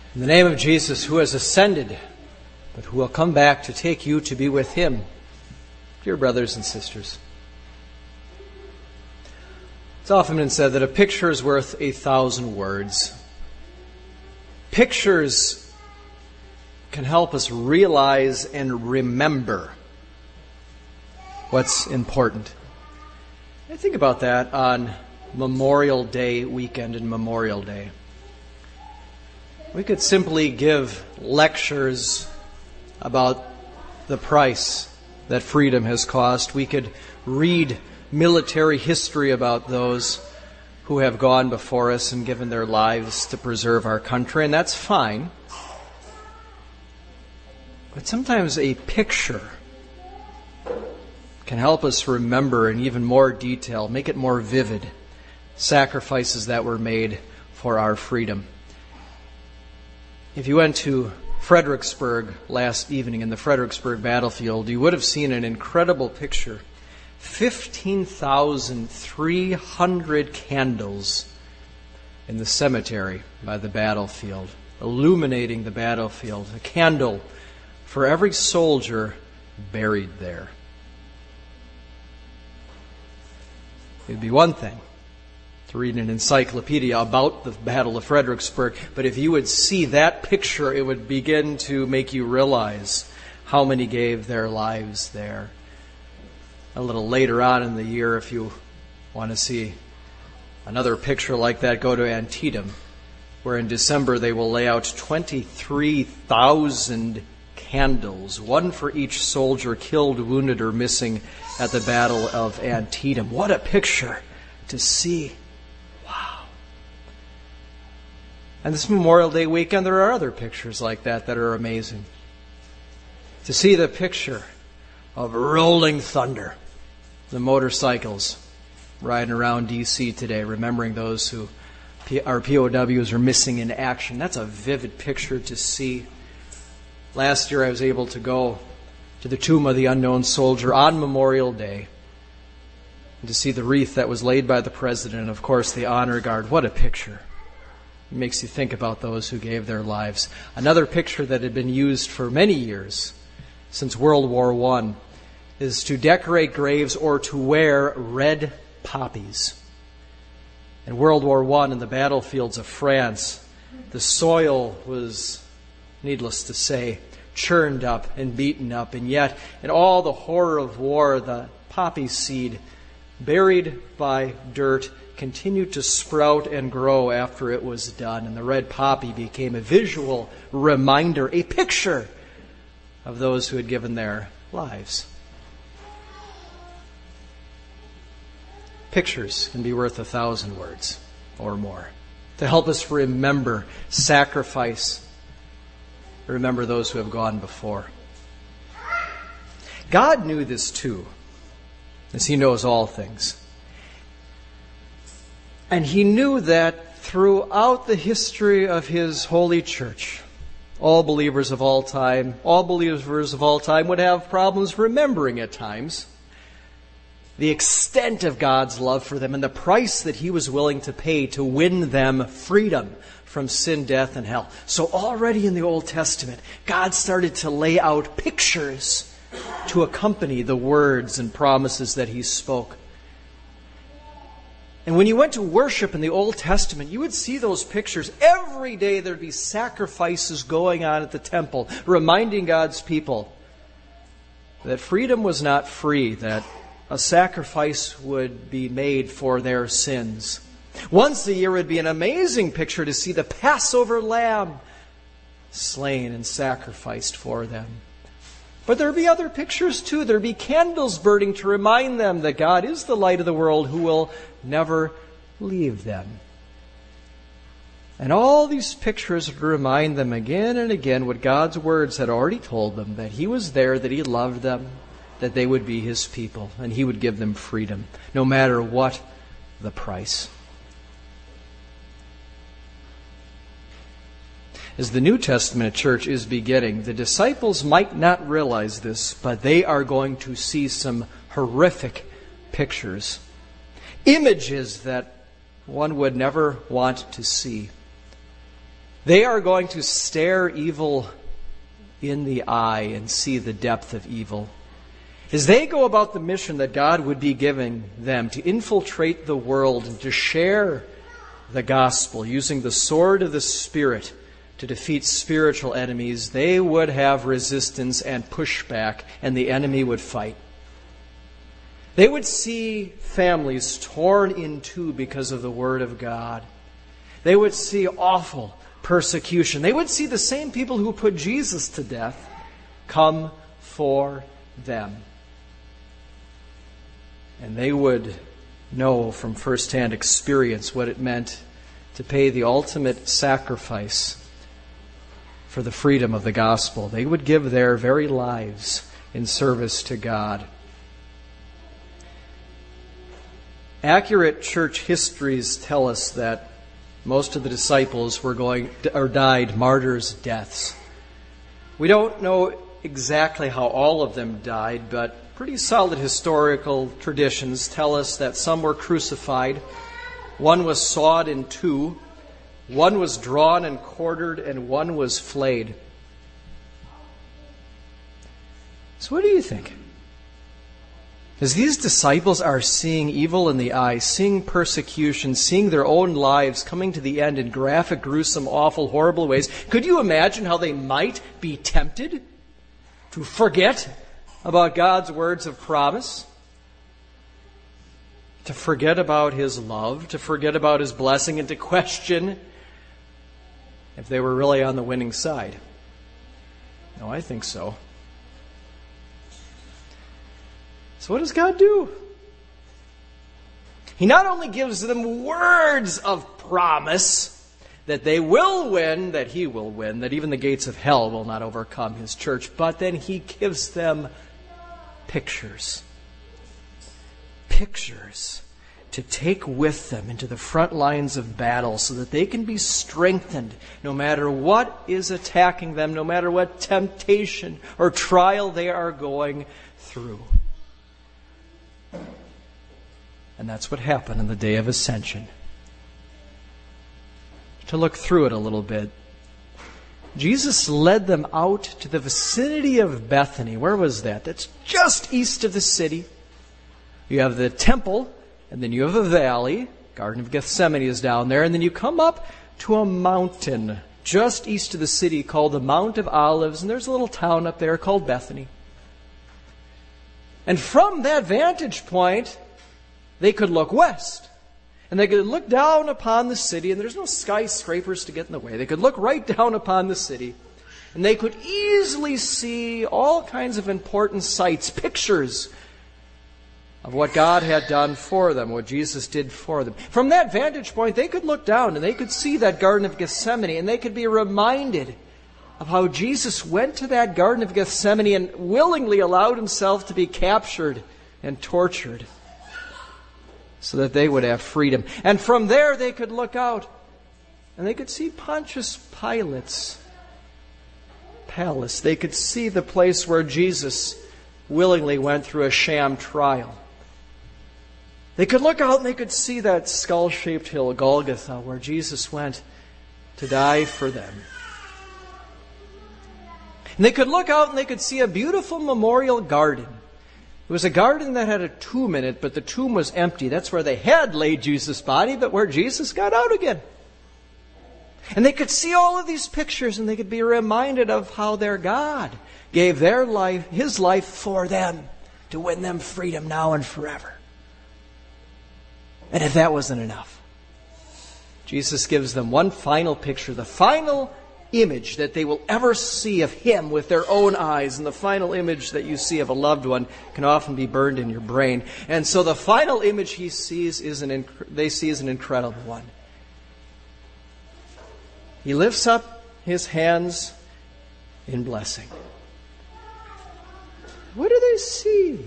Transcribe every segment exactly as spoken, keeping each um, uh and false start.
In the name of Jesus, who has ascended, but who will come back to take you to be with him, dear brothers and sisters. It's often been said that a picture is worth a thousand words. Pictures can help us realize and remember what's important. I think about that on Memorial Day weekend and Memorial Day. We could simply give lectures about the price that freedom has cost. We could read military history about those who have gone before us and given their lives to preserve our country, and that's fine. But sometimes a picture can help us remember in even more detail, make it more vivid, sacrifices that were made for our freedom. If you went to Fredericksburg last evening in the Fredericksburg battlefield, you would have seen an incredible picture. fifteen thousand three hundred candles in the cemetery by the battlefield, illuminating the battlefield. A candle for every soldier buried there. It would be one thing to read an encyclopedia about the Battle of Fredericksburg, but if you would see that picture, it would begin to make you realize how many gave their lives there. A little later on in the year, if you want to see another picture like that, go to Antietam, where in December they will lay out twenty-three thousand candles, one for each soldier killed, wounded, or missing at the Battle of Antietam. What a picture to see. Wow. And this Memorial Day weekend, there are other pictures like that that are amazing. To see the picture of rolling thunder, the motorcycles riding around D C today, remembering those who are P O Ws are missing in action. That's a vivid picture to see. Last year I was able to go to the Tomb of the Unknown Soldier on Memorial Day and to see the wreath that was laid by the President and, of course, the Honor Guard. What a picture. It makes you think about those who gave their lives. Another picture that had been used for many years, since World War One, is to decorate graves or to wear red poppies. In World War One, in the battlefields of France, the soil was, needless to say, churned up and beaten up, and yet in all the horror of war, the poppy seed, buried by dirt, continued to sprout and grow after it was done, and the red poppy became a visual reminder, a picture of those who had given their lives. Pictures can be worth a thousand words or more to help us remember sacrifice, remember those who have gone before. God knew this too, as He knows all things. And He knew that throughout the history of His holy church, all believers of all time, all believers of all time would have problems remembering at times the extent of God's love for them and the price that He was willing to pay to win them freedom from sin, death, and hell. So already in the Old Testament, God started to lay out pictures to accompany the words and promises that He spoke. And when you went to worship in the Old Testament, you would see those pictures. Every day there'd be sacrifices going on at the temple, reminding God's people that freedom was not free, that a sacrifice would be made for their sins. Once a year would be an amazing picture to see the Passover lamb slain and sacrificed for them. But there would be other pictures too. There would be candles burning to remind them that God is the light of the world who will never leave them. And all these pictures would remind them again and again what God's words had already told them, that He was there, that He loved them, that they would be His people, and He would give them freedom, no matter what the price. As the New Testament church is beginning, the disciples might not realize this, but they are going to see some horrific pictures, images that one would never want to see. They are going to stare evil in the eye and see the depth of evil. As they go about the mission that God would be giving them to infiltrate the world and to share the gospel using the sword of the Spirit to defeat spiritual enemies, they would have resistance and pushback, and the enemy would fight. They would see families torn in two because of the Word of God. They would see awful persecution. They would see the same people who put Jesus to death come for them. And they would know from firsthand experience what it meant to pay the ultimate sacrifice for the freedom of the gospel. They would give their very lives in service to God. Accurate church histories tell us that most of the disciples were going or died martyrs' deaths. We don't know exactly how all of them died, but pretty solid historical traditions tell us that some were crucified, one was sawed in two, one was drawn and quartered, and one was flayed. So what do you think? As these disciples are seeing evil in the eye, seeing persecution, seeing their own lives coming to the end in graphic, gruesome, awful, horrible ways, could you imagine how they might be tempted to forget about God's words of promise? To forget about His love, to forget about His blessing, and to question if they were really on the winning side? No, I think so. So what does God do? He not only gives them words of promise that they will win, that He will win, that even the gates of hell will not overcome His church, but then He gives them pictures. Pictures to take with them into the front lines of battle so that they can be strengthened no matter what is attacking them, no matter what temptation or trial they are going through. And that's what happened on the day of Ascension. To look through it a little bit, Jesus led them out to the vicinity of Bethany. Where was that? That's just east of the city. You have the temple, and then you have a valley. Garden of Gethsemane is down there. And then you come up to a mountain just east of the city called the Mount of Olives. And there's a little town up there called Bethany. And from that vantage point, they could look west. And they could look down upon the city, and there's no skyscrapers to get in the way. They could look right down upon the city, and they could easily see all kinds of important sights, pictures of what God had done for them, what Jesus did for them. From that vantage point, they could look down, and they could see that Garden of Gethsemane, and they could be reminded of how Jesus went to that Garden of Gethsemane and willingly allowed Himself to be captured and tortured so that they would have freedom. And from there they could look out and they could see Pontius Pilate's palace. They could see the place where Jesus willingly went through a sham trial. They could look out and they could see that skull-shaped hill, Golgotha, where Jesus went to die for them. And they could look out and they could see a beautiful memorial garden. It was a garden that had a tomb in it, but the tomb was empty. That's where they had laid Jesus' body, but where Jesus got out again. And they could see all of these pictures, and they could be reminded of how their God gave their life, His life for them, to win them freedom now and forever. And if that wasn't enough, Jesus gives them one final picture, the final image that they will ever see of Him with their own eyes. And the final image that you see of a loved one can often be burned in your brain. And so the final image he sees is an inc- they see is an incredible one. He lifts up His hands in blessing. What do they see?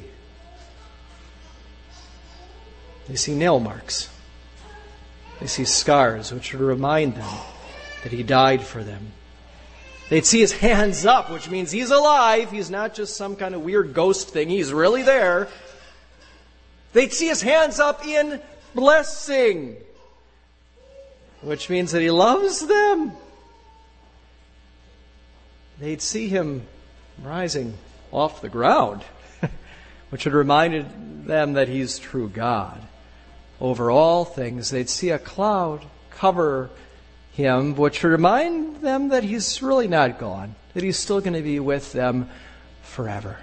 They see nail marks. They see scars which would remind them that He died for them. They'd see His hands up, which means He's alive. He's not just some kind of weird ghost thing. He's really there. They'd see His hands up in blessing, which means that He loves them they'd see him rising off the ground, which had reminded them that he's true God over all things. They'd see a cloud cover him, which would remind them that he's really not gone, that he's still going to be with them forever.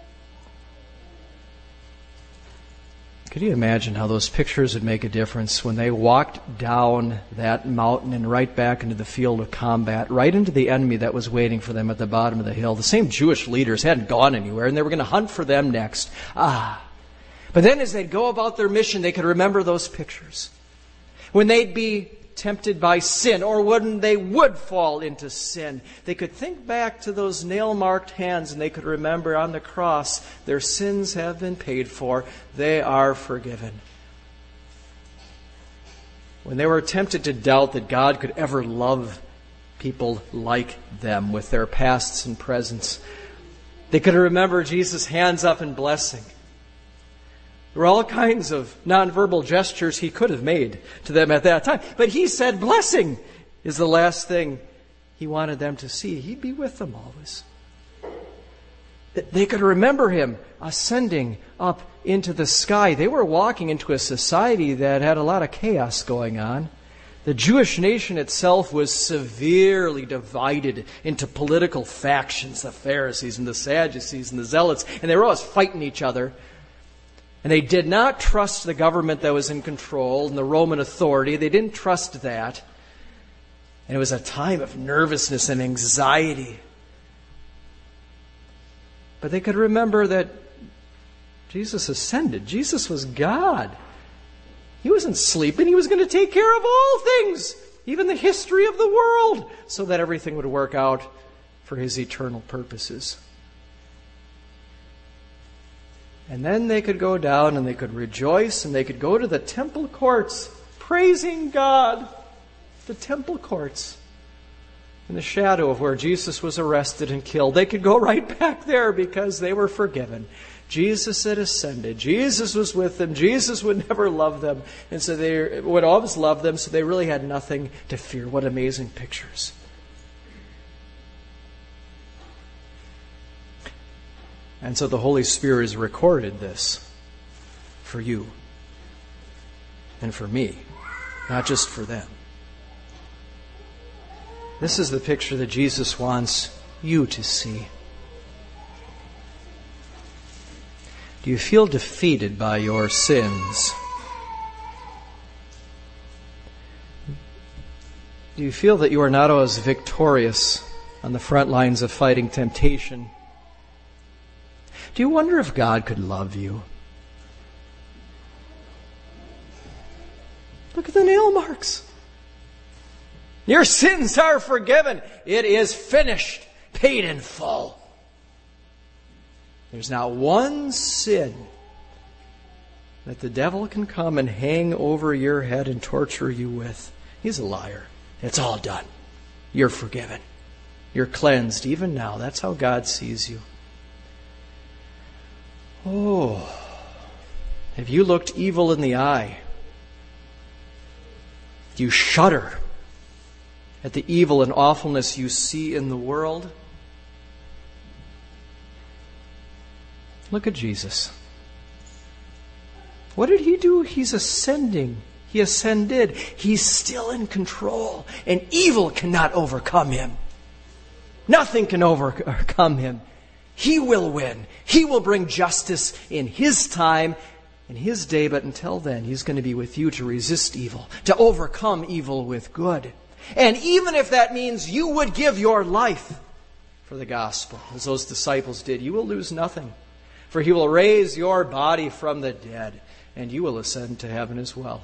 Could you imagine how those pictures would make a difference when they walked down that mountain and right back into the field of combat, right into the enemy that was waiting for them at the bottom of the hill? The same Jewish leaders hadn't gone anywhere, and they were going to hunt for them next. Ah! But then as they'd go about their mission, they could remember those pictures. When they'd be tempted by sin, or when they would fall into sin, they could think back to those nail-marked hands, and they could remember on the cross, their sins have been paid for. They are forgiven. When they were tempted to doubt that God could ever love people like them with their pasts and presents, they could remember Jesus' hands up in blessing. There were all kinds of nonverbal gestures he could have made to them at that time. But he said blessing is the last thing he wanted them to see. He'd be with them always. They could remember him ascending up into the sky. They were walking into a society that had a lot of chaos going on. The Jewish nation itself was severely divided into political factions, the Pharisees and the Sadducees and the Zealots, and they were always fighting each other. And they did not trust the government that was in control and the Roman authority. They didn't trust that. And it was a time of nervousness and anxiety. But they could remember that Jesus ascended. Jesus was God. He wasn't sleeping. He was going to take care of all things, even the history of the world, so that everything would work out for his eternal purposes. And then they could go down and they could rejoice and they could go to the temple courts, praising God. The temple courts. In the shadow of where Jesus was arrested and killed. They could go right back there because they were forgiven. Jesus had ascended. Jesus was with them. Jesus would never love them. And so they would always love them, so they really had nothing to fear. What amazing pictures. And so the Holy Spirit has recorded this for you and for me, not just for them. This is the picture that Jesus wants you to see. Do you feel defeated by your sins? Do you feel that you are not always victorious on the front lines of fighting temptation? Do you wonder if God could love you? Look at the nail marks. Your sins are forgiven. It is finished, paid in full. There's not one sin that the devil can come and hang over your head and torture you with. He's a liar. It's all done. You're forgiven. You're cleansed even now. That's how God sees you. Oh, have you looked evil in the eye? Do you shudder at the evil and awfulness you see in the world? Look at Jesus. What did he do? He's ascending. He ascended. He's still in control, and evil cannot overcome him. Nothing can overcome him. He will win. He will bring justice in his time, in his day, but until then, he's going to be with you to resist evil, to overcome evil with good. And even if that means you would give your life for the gospel, as those disciples did, you will lose nothing. For he will raise your body from the dead, and you will ascend to heaven as well.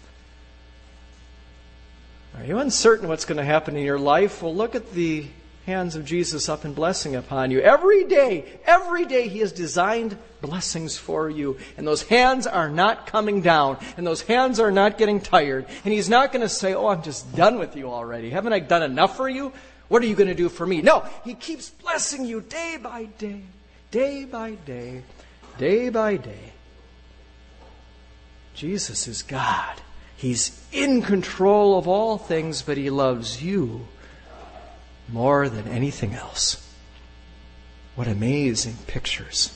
Are you uncertain what's going to happen in your life? Well, look at the hands of Jesus up in blessing upon you. Every day, every day he has designed blessings for you. And those hands are not coming down. And those hands are not getting tired. And he's not going to say, oh, I'm just done with you already. Haven't I done enough for you? What are you going to do for me? No, he keeps blessing you day by day, day by day, day by day. Jesus is God. He's in control of all things, but he loves you more than anything else. What amazing pictures.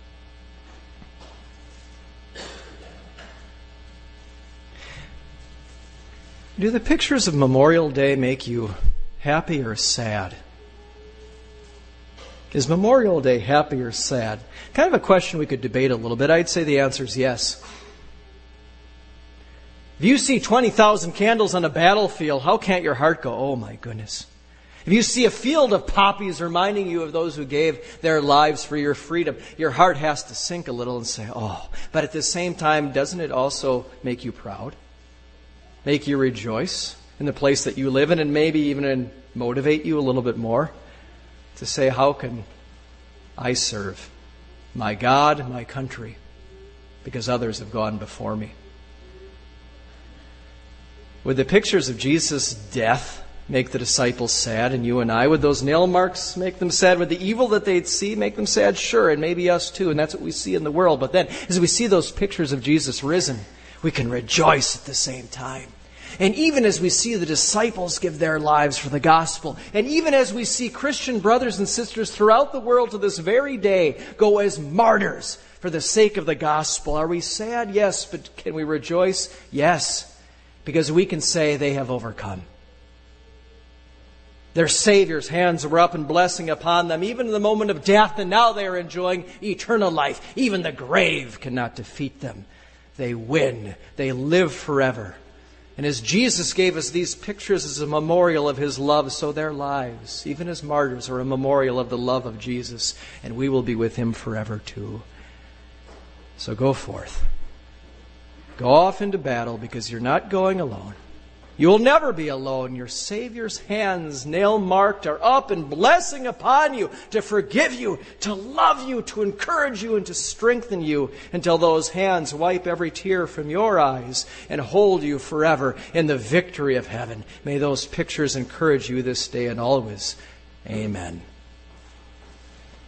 Do the pictures of Memorial Day make you happy or sad? Is Memorial Day happy or sad? Kind of a question we could debate a little bit. I'd say the answer is yes. If you see twenty thousand candles on a battlefield, how can't your heart go, oh my goodness? If you see a field of poppies reminding you of those who gave their lives for your freedom, your heart has to sink a little and say, oh. But at the same time, doesn't it also make you proud? Make you rejoice in the place that you live in, and maybe even motivate you a little bit more to say, how can I serve my God, my country, because others have gone before me? Would the pictures of Jesus' death make the disciples sad, and you and I? Would those nail marks make them sad? Would the evil that they'd see make them sad? Sure, and maybe us too, and that's what we see in the world. But then, as we see those pictures of Jesus risen, we can rejoice at the same time. And even as we see the disciples give their lives for the gospel, and even as we see Christian brothers and sisters throughout the world to this very day go as martyrs for the sake of the gospel, are we sad? Yes. But can we rejoice? Yes. Because we can say they have overcome. Their Savior's hands were up and blessing upon them, even in the moment of death, and now they are enjoying eternal life. Even the grave cannot defeat them. They win. They live forever. And as Jesus gave us these pictures as a memorial of His love, so their lives, even as martyrs, are a memorial of the love of Jesus. And we will be with Him forever too. So go forth. Go off into battle, because you're not going alone. You will never be alone. Your Savior's hands, nail-marked, are up and blessing upon you to forgive you, to love you, to encourage you, and to strengthen you until those hands wipe every tear from your eyes and hold you forever in the victory of heaven. May those pictures encourage you this day and always. Amen.